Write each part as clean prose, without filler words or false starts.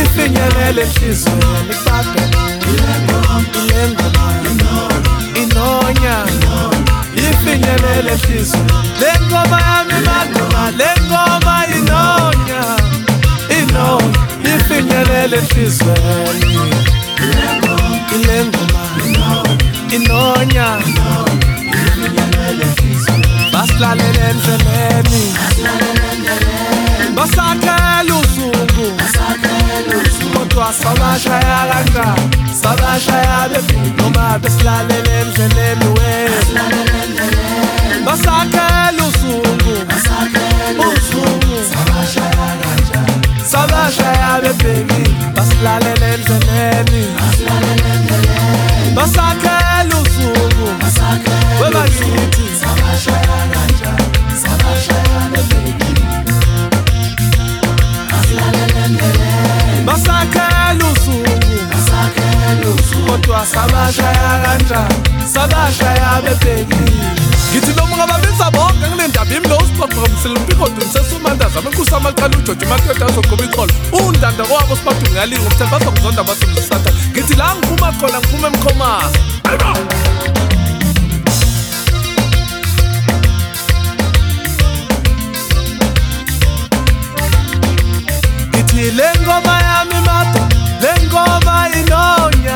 ifinyelele enhlizweni kubaphe inonya ifinyelele enhlizweni lengoma yami maduma lengoma inonya ifinyelele enhlizweni lengoma inonya basilalele endleleni basakhela usuku kodwa sabashaya kanjani sabashaya bebheki noma besilalele endleleni basakhela usuku sabashaya bebheki basilalele endleleni basakhela usuku webakithi sabashaya bebheki basakhela usuku kodwa sabashaya kanjani sabashaya bebheki ngithi noma ngababiza bonke ngilendaba imlosixoxomsile umpikodu msesumandaza amenkusi amaqala uJoji Makete azogoba iqolo undanda kwabo sibadu ngalinga umthemba bazokuzonda basomsatha ngithi la ngiphuma khona ngiphuma emkhomasi ngithi lengoma yami mado lengoma inonya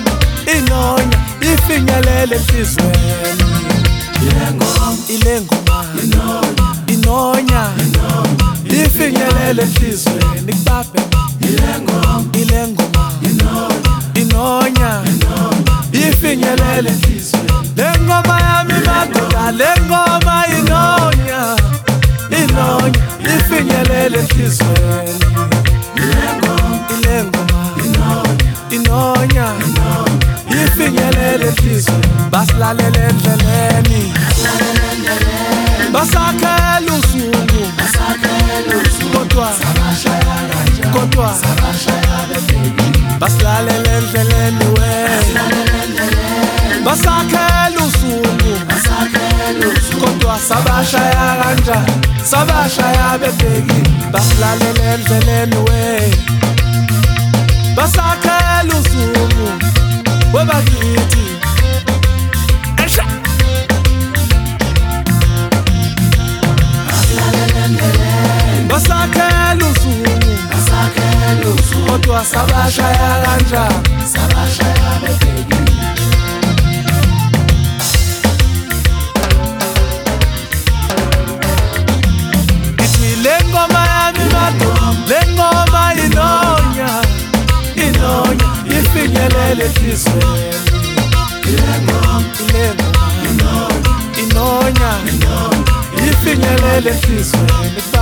ifinyelele enhlizweni ilengoma inonya ifinyelele enhlizweni kubaphe ilengoma inonya ifinyelele enhlizweni lengoma yami madoda lengoma inonya ifinyelele enhlizweni ilengoma inonya ifinyelele enhlizweni basilalele endleleni basakhela usuku kodwa basilalele endleleni basakhela usuku kodwa sabashaya kanjani sabashaya bebheki basilalele endleleni basakhela usuku webakithi basakhela usuku kodwa sabashaya kanjani sabashaya bebheki ithi lengoma yami maduma lengoma inonya ifinyelele enhlizweni ilengoma inonya ifinyelele enhlizweni